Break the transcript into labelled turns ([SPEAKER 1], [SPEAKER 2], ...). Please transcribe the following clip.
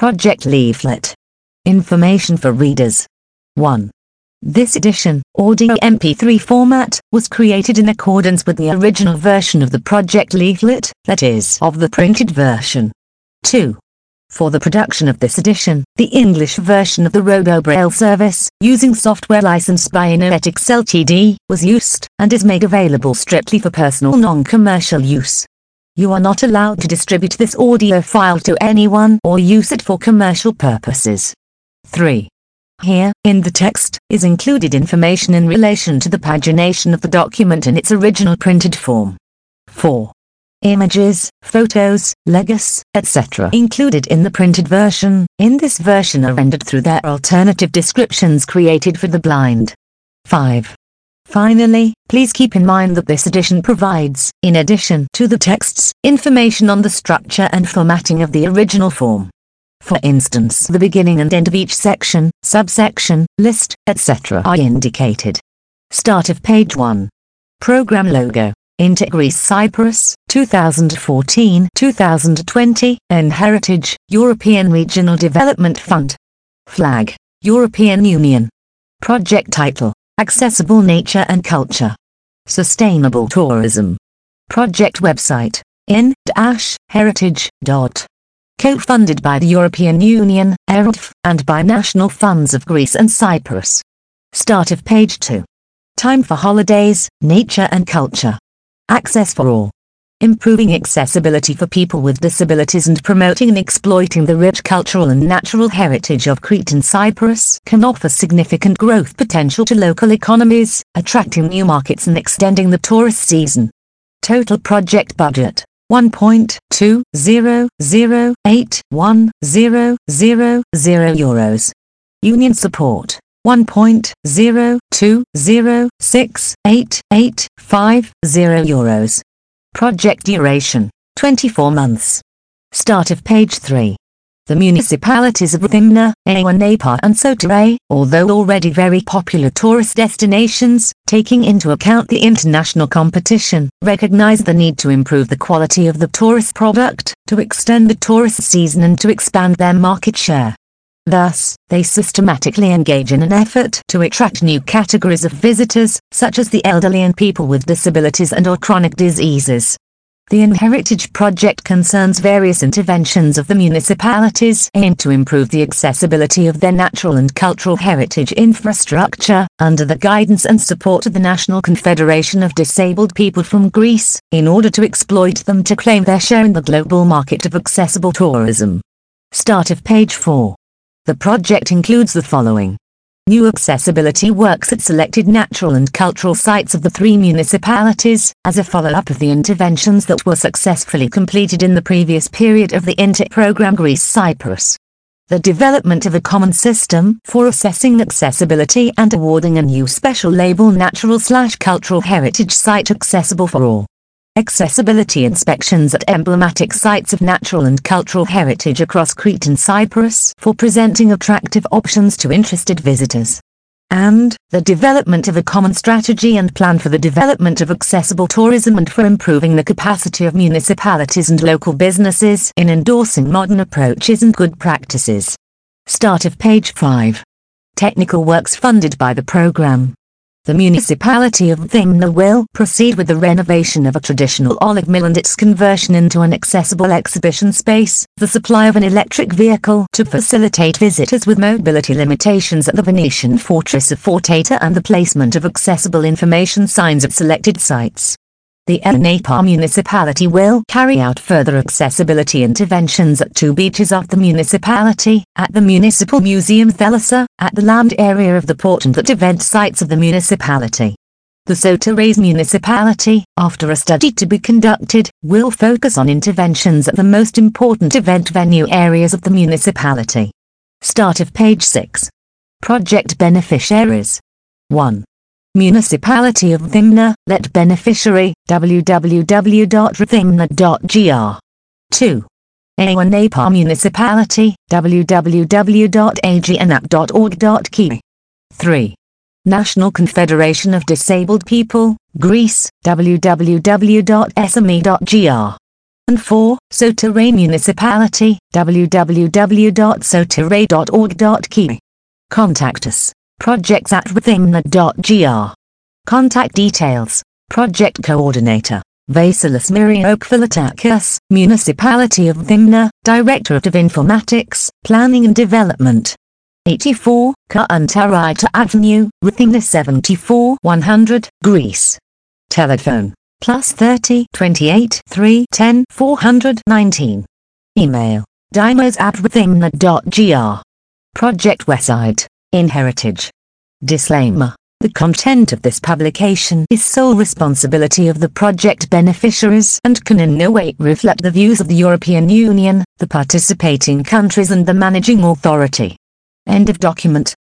[SPEAKER 1] Project Leaflet. Information for readers. 1. This edition, audio MP3 format, was created in accordance with the original version of the Project Leaflet, that is, of the printed version. 2. For the production of this edition, the English version of the RoboBraille service, using software licensed by Innoetics Ltd, was used, and is made available strictly for personal non-commercial use. You are not allowed to distribute this audio file to anyone or use it for commercial purposes. 3. Here, in the text, is included information in relation to the pagination of the document in its original printed form. 4. Images, photos, logos, etc. included in the printed version, in this version are rendered through their alternative descriptions created for the blind. 5. Finally, please keep in mind that this edition provides, in addition to the texts, information on the structure and formatting of the original form. For instance, the beginning and end of each section, subsection, list, etc. are indicated. Start of page 1. Program logo. Inter Greece Cyprus, 2014-2020, NHeritage, European Regional Development Fund. Flag, European Union. Project title, Accessible Nature and Culture. Sustainable Tourism. Project website, in-heritage. Co-funded by the European Union, ERDF, and by national funds of Greece and Cyprus. Start of page 2. Time for holidays, nature and culture. Access for all. Improving accessibility for people with disabilities and promoting and exploiting the rich cultural and natural heritage of Crete and Cyprus can offer significant growth potential to local economies, attracting new markets and extending the tourist season. Total project budget, €1.20081000. Union support, €1.20688550. Project duration, 24 months. Start of page 3. The municipalities of Rthymna, Ayia and Soteray, although already very popular tourist destinations, taking into account the international competition, recognize the need to improve the quality of the tourist product, to extend the tourist season and to expand their market share. Thus, they systematically engage in an effort to attract new categories of visitors, such as the elderly and people with disabilities and/or chronic diseases. The NHeritage project concerns various interventions of the municipalities aimed to improve the accessibility of their natural and cultural heritage infrastructure, under the guidance and support of the National Confederation of Disabled People from Greece, in order to exploit them to claim their share in the global market of accessible tourism. Start of page 4. The project includes the following. New accessibility works at selected natural and cultural sites of the 3 municipalities, as a follow-up of the interventions that were successfully completed in the previous period of the INTER program Greece-Cyprus. The development of a common system for assessing accessibility and awarding a new special label Natural/Cultural Heritage Site accessible for all. Accessibility inspections at emblematic sites of natural and cultural heritage across Crete and Cyprus for presenting attractive options to interested visitors. And the development of a common strategy and plan for the development of accessible tourism and for improving the capacity of municipalities and local businesses in endorsing modern approaches and good practices. Start of page 5. Technical works funded by the program. The municipality of Rthymna will proceed with the renovation of a traditional olive mill and its conversion into an accessible exhibition space, the supply of an electric vehicle to facilitate visitors with mobility limitations at the Venetian fortress of Forteta, and the placement of accessible information signs at selected sites. The Ayia municipality will carry out further accessibility interventions at 2 beaches of the municipality, at the Municipal Museum Thelassa, at the land area of the port and at event sites of the municipality. The Soteray municipality, after a study to be conducted, will focus on interventions at the most important event venue areas of the municipality. Start of page 6. Project beneficiaries. 1. Municipality of Rthymna, let beneficiary, www.rthymna.gr. 2. Ayia municipality, www.agianap.org.ki. 3. National Confederation of Disabled People, Greece, www.sme.gr. and 4. Soterrey Municipality, www.soterrey.org.ki. Contact us, projects@rthymna.gr. Contact details, Project Coordinator, Vasilis Myriophilatakis, Municipality of Rthymna, Directorate of Informatics, Planning and Development. 84, Kauntarita Avenue, Rthymna 74 100, Greece. Telephone, +30 28 310 419. Email, dimos@rthymna.gr. Project website, InHeritage. Disclaimer. The content of this publication is sole responsibility of the project beneficiaries and can in no way reflect the views of the European Union, the participating countries and the managing authority. End of document.